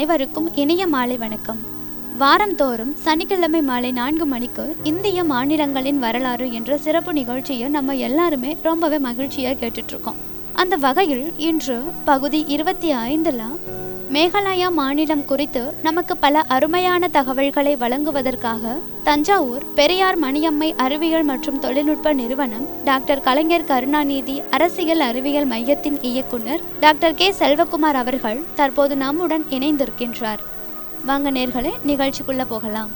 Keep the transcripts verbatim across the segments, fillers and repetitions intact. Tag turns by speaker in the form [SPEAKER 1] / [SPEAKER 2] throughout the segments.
[SPEAKER 1] அனைவருக்கும் இனிய மாலை வணக்கம். வாரந்தோறும் சனிக்கிழமை மாலை நான்கு மணிக்கு இந்திய மாநிலங்களின் வரலாறு என்ற சிறப்பு நிகழ்ச்சியை நம்ம எல்லாருமே ரொம்பவே மகிழ்ச்சியாக கேட்டுட்ருக்கோம். அந்த வகையில் இன்று பகுதி இருபத்தி ஐந்துல மேகாலயா மாநிலம் குறித்து நமக்கு பல அருமையான தகவல்களை வழங்குவதற்காக தஞ்சாவூர் பெரியார் மணியம்மை அறிவியல் மற்றும் தொழில்நுட்ப நிறுவனம் டாக்டர் கலைஞர் கருணாநிதி அரசியல் அறிவியல் மையத்தின் இயக்குனர் டாக்டர் கே செல்வகுமார் அவர்கள் தற்போது நம்முடன் இணைந்திருக்கின்றார். வாங்க நேர்களே, நிகழ்ச்சிக்குள்ள போகலாம்.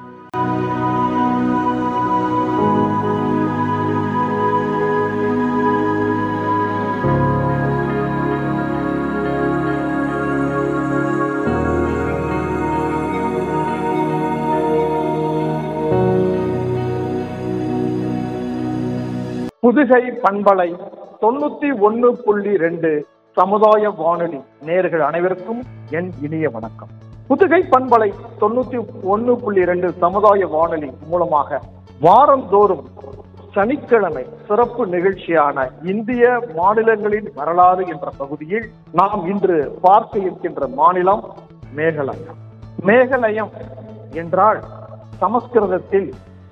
[SPEAKER 2] புதுகை பண்பலை தொண்ணூத்தி ஒன்னு புள்ளி ரெண்டு சமுதாய வானொலி நேயர்கள் அனைவருக்கும் என் இனிய வணக்கம். புதுகை பண்பலை தொண்ணூத்தி ஒன்னு புள்ளி ரெண்டு சமுதாய வானொலி மூலமாக வாரந்தோறும் சனிக்கிழமை சிறப்பு நிகழ்ச்சியான இந்திய மாநிலங்களின் வரலாறு என்ற பகுதியில் நாம் இன்று பார்க்க இருக்கின்ற மாநிலம் மேகாலயா. மேகாலயம் என்றால் சமஸ்கிருதத்தில்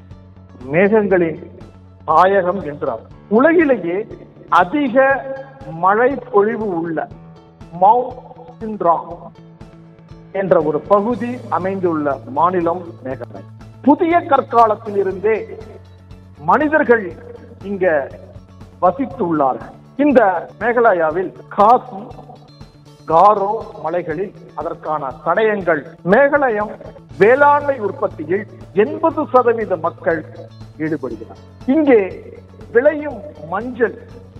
[SPEAKER 2] மேகங்களின் தாயகம் என்றார். உலகிலேயே அதிக மழை பொழிவு உள்ள மவுண்ட் சின்ட்ராங் என்ற ஒரு பகுதி அமைந்துள்ள மாநிலம் மேகாலயா. புதிய கற்காலத்தில் இருந்தே மனிதர்கள் இங்க வசித்துள்ளார்கள். இந்த மேகாலயாவில் காசி காரோ மலைகளில் அதற்கான தடயங்கள். மேகாலயம் வேளாண்மை உற்பத்தியில் எண்பது சதவீத மக்கள் ஈடுபடுகிறார். இங்கே விளையும் மஞ்சள்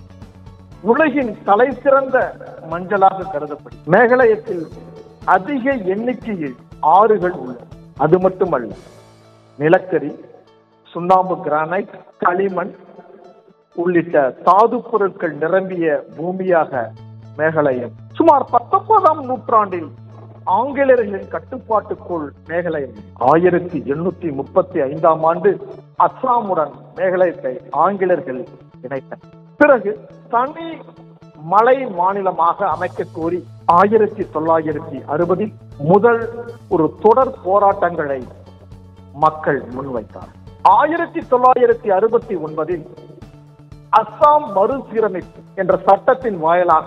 [SPEAKER 2] உலகின் தலை சிறந்த மஞ்சளாக கருதப்படும். மேகாலயத்தில் அதிக எண்ணிக்கையில் ஆறுகள் உள்ளன. அது மட்டுமல்ல, நிலக்கரி, சுண்ணாம்பு, கிரானைட், களிமண் உள்ளிட்ட தாது பொருட்கள் நிரம்பிய பூமியாக மேகாலயம். சுமார் பத்தொன்பதாம் நூற்றாண்டில் ஆங்கிலேயர்களின் கட்டுப்பாட்டுக்குள் மேகாலயம் ஆயிரத்தி எண்ணூத்தி முப்பத்தி ஐந்தாம் ஆண்டு அஸ்ஸாமுடன் மேகாலயத்தை ஆங்கிலேயர்கள் இணைத்தனர். பிறகு தனி மலை மாநிலமாக அமைக்க கோரி ஆயிரத்தி தொள்ளாயிரத்தி அறுபதில் முதல் ஒரு தொடர் போராட்டங்களை மக்கள் முன்வைத்தார். ஆயிரத்தி தொள்ளாயிரத்தி அறுபத்தி ஒன்பதில் அஸ்ஸாம் மறுசீரமைப்பு என்ற சட்டத்தின் வாயிலாக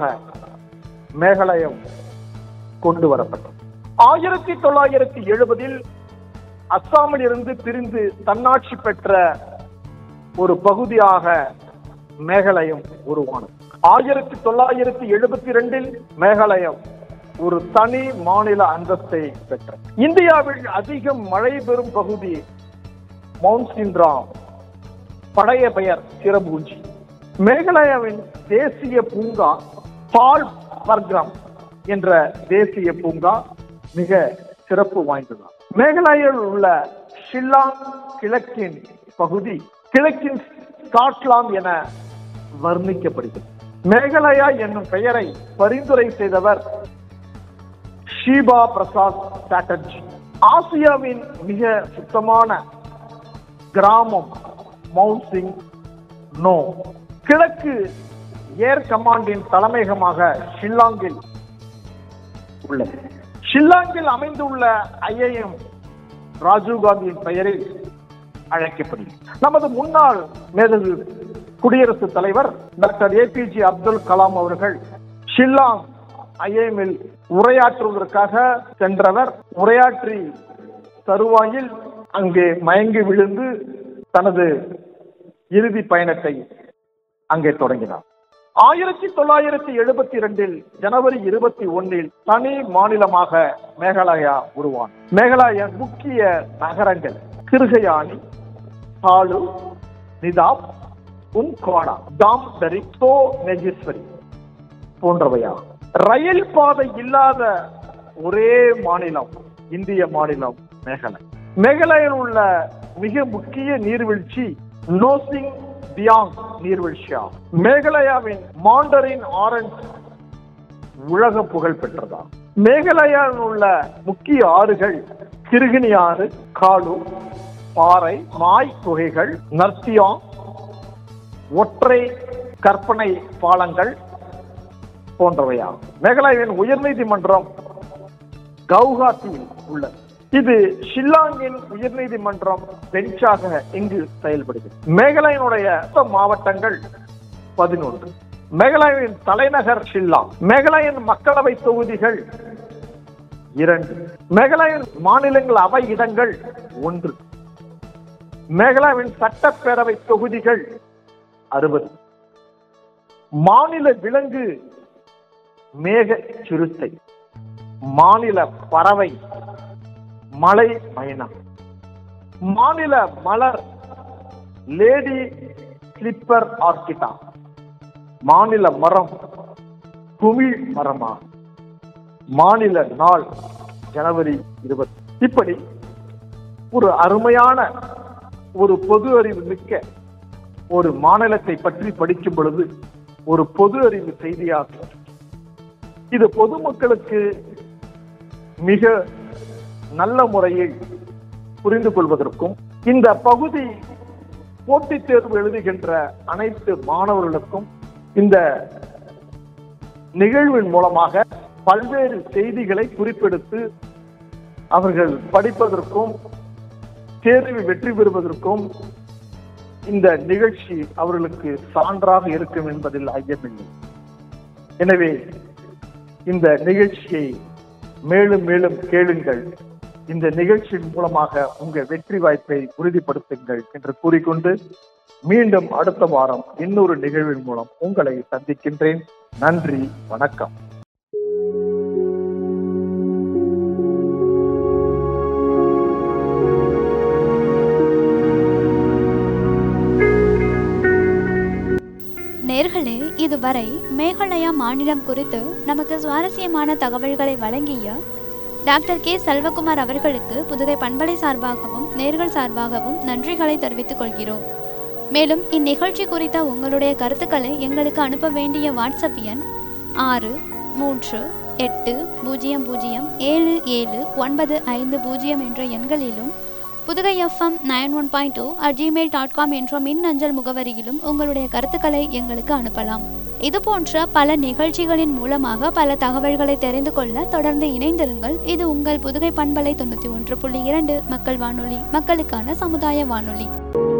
[SPEAKER 2] மேகாலயம் கொண்டு வரப்பட்டது. ஆயிரத்தி தொள்ளாயிரத்தி எழுபதில் அஸ்ஸாமில் இருந்து பிரிந்து தன்னாட்சி பெற்ற ஒரு பகுதியாக மேகாலயம் உருவானது. ஆயிரத்தி தொள்ளாயிரத்தி எழுபத்தி இரண்டில் மேகாலயம் ஒரு தனி மாநில அந்தஸ்தை பெற்றது. இந்தியாவில் அதிகம் மழை பெறும் பகுதி மவுண்ட் சின்ட்ராங், பழைய பெயர் சிரபூஞ்சி. மேகாலயாவின் தேசிய பூங்கா பால் பர்கிராம் என்ற தேசிய பூங்கா மிக சிறப்பு வாய்ந்தது. மேகாலயாவில் உள்ள ஷில்லாங் கிழக்கின் பகுதி கிழக்கின் ஸ்காட்லாந்து என வர்ணிக்கப்படுகிறது. மேகாலயா என்னும் பெயரை பரிந்துரை செய்தவர் ஷீபா பிரசாத் சாட்டர்ஜி. ஆசியாவின் மிக சுத்தமான கிராமம் மவுண்ட் சிங் நோ. கிழக்கு ஏர் கமாண்டின் தலைமையகமாக ஷில்லாங்கில் உள்ளது. ஷில்லாங்கில் அமைந்துள்ள ஐஐஎம் ராஜீவ்காந்தியின் பெயரில் அழைக்கப்படுகிறது. நமது முன்னாள் மேதகு குடியரசுத் தலைவர் doctor A P J Abdul Kalam அவர்கள் ஷில்லாங் ஐஐஎம்மில் உரையாற்றுவதற்காக சென்றவர். உரையாற்றி தருவாயில் அங்கே மயங்கி விழுந்து தனது இறுதி பயணத்தை அங்கே தொடங்கினார். ஆயிரத்தி தொள்ளாயிரத்தி எழுபத்தி இரண்டில் ஜனவரி இருபத்தி ஒன்னில் தனி மாநிலமாக மேகாலயா உருவானது. மேகாலயா முக்கிய நகரங்கள் கிருகயானி, பாலு, நிதாப், உம்காடா, தாம்தரி, தோ நெஜேஸ்வரி போன்றவையாகும். ரயில் பாதை இல்லாத ஒரே மாநிலம் இந்திய மாநிலம் மேகாலயா. மேகாலயாவில் உள்ள மிக முக்கிய நீர்வீழ்ச்சி நோசிங் தியாங் நீர்வீழ்ச்சியாகும். மேகாலயாவின் மாண்டரின் ஆரஞ்சு உலக புகழ் பெற்றதாகும். மேகாலயாவில் உள்ள முக்கிய ஆறுகள் கிருகிணி ஆறு, காலு, பாறை, மாய் குகைகள், நர்த்தியாங், ஒற்றை கற்பனை பாலங்கள் போன்றவையாகும். மேகாலயாவின் உயர்நீதிமன்றம் கவுஹாத்தியில் உள்ளது. இது ஷில்லாங்கின் உயர்நீதிமன்றம் பெஞ்சாக இங்கு செயல்படுகிறது. மேகாலயனுடைய மாவட்டங்கள் பதினொன்று. மேகாலயாவின் தலைநகர் ஷில்லாங். மேகாலயன் மக்களவை தொகுதிகள் இரண்டு. மேகாலயன் மாநிலங்கள் அவை இடங்கள் ஒன்று. மேகாலயாவின் சட்டப்பேரவை தொகுதிகள் அறுபது. மாநில விலங்கு மேக சிறுத்தை. மாநில பறவை மலை மைனா. மாநில மலர் லேடி ஸ்லிப்பர் ஆர்கிடா. மாநில மரம் குமிழ் மரமாகும். மாநில நாள் ஜனவரி இருபது. இப்படி ஒரு அருமையான ஒரு பொது அறிவு மிக்க ஒரு மாநிலத்தை பற்றி படிக்கும் பொழுது ஒரு பொது அறிவு செய்தியாகும். இது பொதுமக்களுக்கு மிக நல்ல முறையில் புரிந்து கொள்வதற்கும் இந்த பகுதி போட்டித் தேர்வு எழுதுகின்ற அனைத்து மாணவர்களுக்கும் இந்த நிகழ்வின் மூலமாக பல்வேறு செய்திகளை குறிப்பெடுத்து அவர்கள் படிப்பதற்கும் தேர்வில் வெற்றி பெறுவதற்கும் இந்த நிகழ்ச்சி அவர்களுக்கு சான்றாக இருக்கும் என்பதில் ஐயமில்லை. எனவே இந்த நிகழ்ச்சியை மேலும் மேலும் கேளுங்கள். இந்த நிகழ்ச்சியின் மூலமாக உங்கள் வெற்றி வாய்ப்பை உறுதிப்படுத்துங்கள் என்று கூறிக்கொண்டு மீண்டும் அடுத்த வாரம் இன்னொரு நிகழ்வின் மூலம் உங்களை சந்திக்கின்றேன். நன்றி, வணக்கம்.
[SPEAKER 1] நேர்களே, இதுவரை மேகாலயா மாநிலம் குறித்து நமக்கு சுவாரஸ்யமான தகவல்களை வழங்கிய டாக்டர் கே செல்வகுமார் அவர்களுக்கு புதுகை பண்பலை சார்பாகவும் நேர்கள் சார்பாகவும் நன்றிகளை தெரிவித்துக் கொள்கிறோம். மேலும் இந்நிகழ்ச்சி குறித்த உங்களுடைய கருத்துக்களை எங்களுக்கு அனுப்ப வேண்டிய வாட்ஸ்அப் எண் ஆறு மூன்று எட்டு பூஜ்ஜியம் பூஜ்ஜியம் ஏழு ஏழு ஒன்பது ஐந்து பூஜ்ஜியம் என்ற எண்களிலும் Pudukai FM nine one point two at gmail dot com என்ற மின் அஞ்சல் முகவரியிலும் உங்களுடைய கருத்துக்களை எங்களுக்கு அனுப்பலாம். இது போன்ற பல நிகழ்ச்சிகளின் மூலமாக பல தகவல்களை தெரிந்து கொள்ள தொடர்ந்து இணைந்திருங்கள். இது உங்கள் புதுகை பண்பலை தொண்ணூற்றி ஒன்று புள்ளி இரண்டு மக்கள் வானொலி, மக்களுக்கான சமுதாய வானொலி.